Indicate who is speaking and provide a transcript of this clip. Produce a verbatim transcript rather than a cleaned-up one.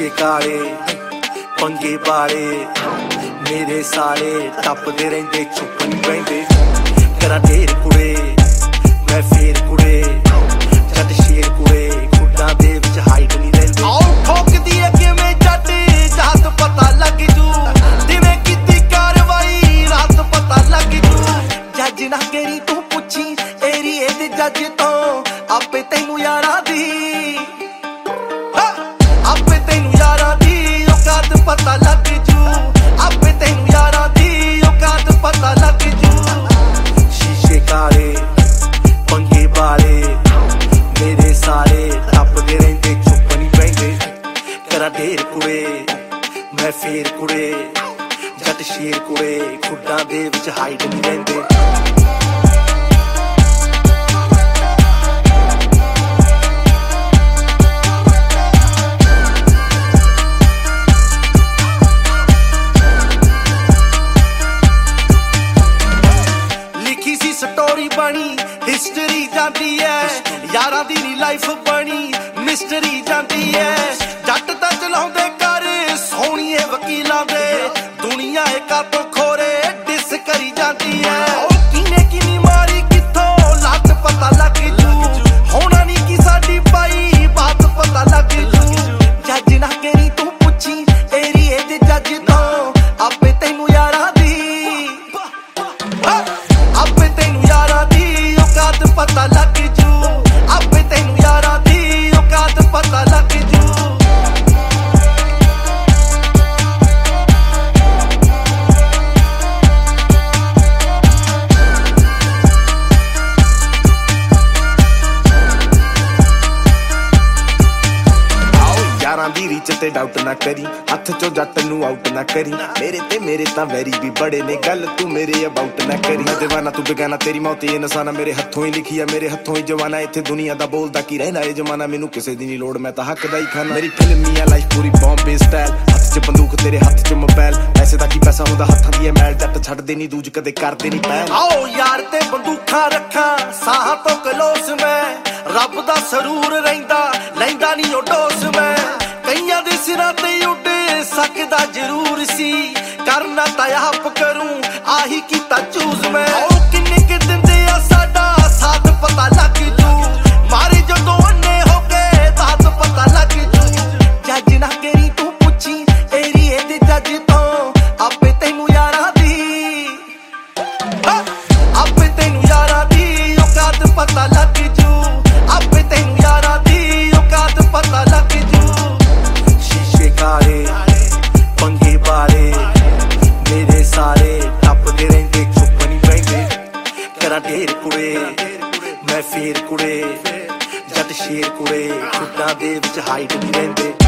Speaker 1: शीशे काले पंगे वाले मेरे साले टपदे रहिंदे चुप नहीं बहिंदे करा ढेर कुड़े मैं फेर कुड़े जट शेर कुड़े खुड्डां दे विच हाइट नहीं रहिंदे आओ ठोकदी है किवें जट जात पता लग जू दिवें कीती कार्रवाई रात पता लग जू जज ना केरी तू पुछी एरिए दे जज तो आपे तैनू यारां दी आपे तैनू यारां दी औकात पता लग जू आपे तैनू यारां दी औकात पता लग जू शीशे काले पंगे वाले मेरे साले टपदे रहिंदे चुप नहीं बहिंदे करा ढेर कुड़े मैं फेर कुड़े जट शेर कुड़े खुड्डां दे विच हाइट नहीं रहिंदे स्टोरी बनी हिस्टरी जाती है यारा दी नी लाइफ बनी मिस्टरी जाती है जट तां चलाउंदे कर सोहणीए वकीलां दे दुनिया एका तो खोरे डिस करी जाती है किने किनी मारी किथों लत पता लग जू होना नी की साडी पाई बात पता लग जू जज ना केरी तू पुछी एरिए दे जज तो आपे तैनू यारां दी आपे तैनू यारां दी औकात पता लग जू आपे तैनू यारां दी औकात पता लग जू यारां दी रीच ते डाउट ना करी हथ चो जट नू आउट ना करी मेरे ते मेरे तां वैरी भी बड़े ने गल तू मेरे अबाउट ना करी मैं दीवाना तू बेगाना तेरी मौत ये नसाना मेरे हथों ही लिखी है मेरे हथों ही जवाना इत्थे दुनिया दा बोलदा की रहना ए जमाना मैनू किसे दी नी लोड़ मैं तां हक दा ही खाना मेरी फिल्मी है लाइफ पूरी बॉम्बे स्टाइल हथ च बंदूक तेरे हथ च मोबाइल पैसे दा की पैसा हुंदा हत्थां दी मैल जट छड्डदे नी दूज कदे करदे नी पैल आओ यार ते बंदूखां रखा साह तो कलोस मैं रब दा सरूर रहिंदा लैंदा नी ओ डोस मैं कईयां दे सिरां ते उड्ड सकदा जरूर सी करना तां आप करूं आही कीता चूज मैं ओ किन्ने के दिंदे आ साडा साथ पता लग जू मारे जदों अन्ने हो गए दात पता लग जू जज ना केरी तू पुछी एरिए दे जज तो आपे तैनू यारां दी आपे तैनू यारां दी औकात पता लग जू आपे तैनू यारां दी औकात पता लग जू काले पंगे वाले मेरे साले टपदे रहिंदे चुप नहीं बहिंदे करा ढेर कुड़े मैं फेर कुड़े जट शेर कुड़े खुड्डां दे विच हाइट नहीं रहिंदे